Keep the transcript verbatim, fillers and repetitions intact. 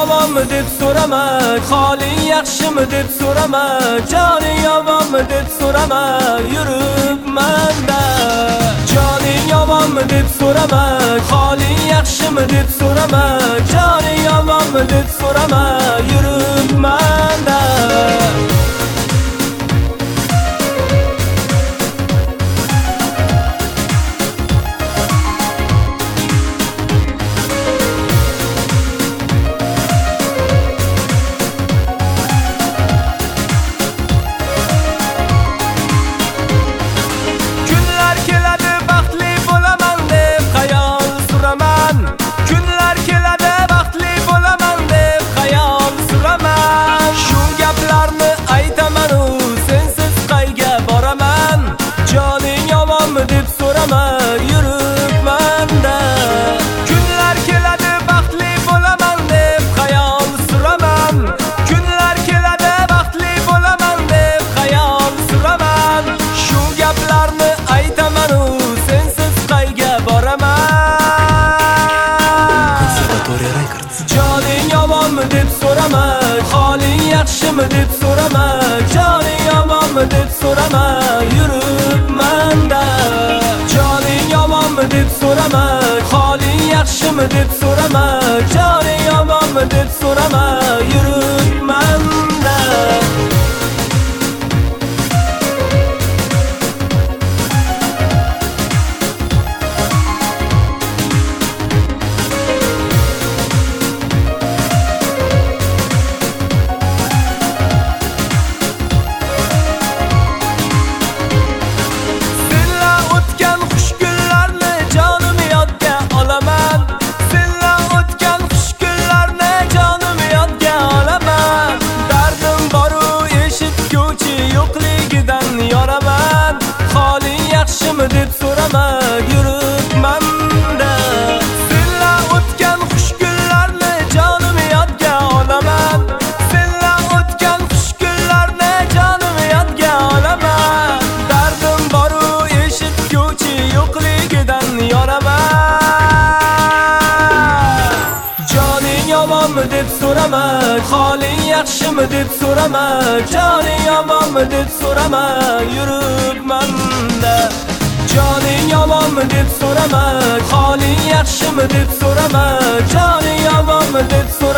yomonmi deb so'rama, holing yaxshimi deb so'rama, joning yomonmi deb so'rama, yuribman-da. Joning yomonmi deb so'rama, holing yaxshimi deb so'rama, joning yomonmi deb so'rama, yuribman-da. deb so'rama, yuribman-da. Kunlar keladi baxtli bo'laman deb xayol suraman. Kunlar keladi baxtli bo'laman deb xayol suraman. Shu gaplarni aytaman u sensiz qayga boraman. Konservatoriya Records. Joning yomonmi deb so'rama, holing yaxshimi deb so'rama, joning yomonmi deb so'rama, yuribman-da. Joning yomonmi deb so'rama, holing yaxshimi deb so'rama, joning yomonmi deb so'rama, yuribman-da. Yaxshimi deb so'rama, yuribman-da. Senla o'tgan xush kunlarni jonim yodga olaman. Senla o'tgan xush kunlarni jonim yodga olaman. Dardim bor-u eshitguvchi yo'qligidan yoraman. Joning yomonmi deb so'rama, holing yaxshimi deb so'rama, joning yomonmi deb so'rama, yuribman-da. Joning yomonmi deb so'rama, holing yaxshimi deb so'rama, joning yomonmi deb so'rama.